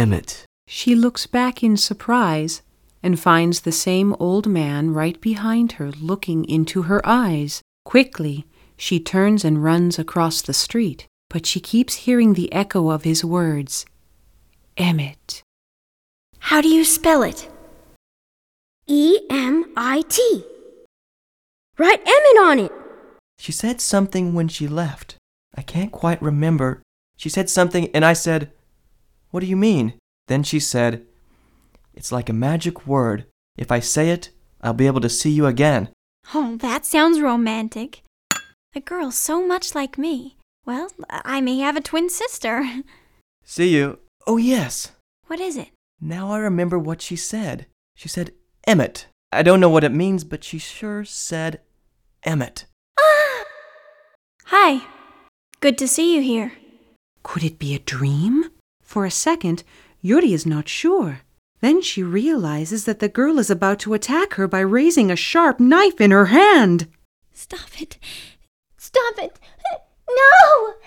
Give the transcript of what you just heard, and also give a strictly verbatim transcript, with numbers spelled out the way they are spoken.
Emmett. She looks back in surprise and finds the same old man right behind her looking into her eyes. Quickly, she turns and runs across the street, but she keeps hearing the echo of his words. Emmett. How do you spell it? E M I T. Write Emmett on it. She said something when she left. I can't quite remember. She said something and I said, "What do you mean?" Then she said, "It's like a magic word. If I say it, I'll be able to see you again." Oh, that sounds romantic. A girl so much like me. Well, I may have a twin sister. See you. Oh, yes. What is it? Now I remember what she said. She said Emmett. I don't know what it means, but she sure said Emmett. Hi. Good to see you here. Could it be a dream? For a second, Yuri is not sure. Then she realizes that the girl is about to attack her by raising a sharp knife in her hand. Stop it. Stop it. No!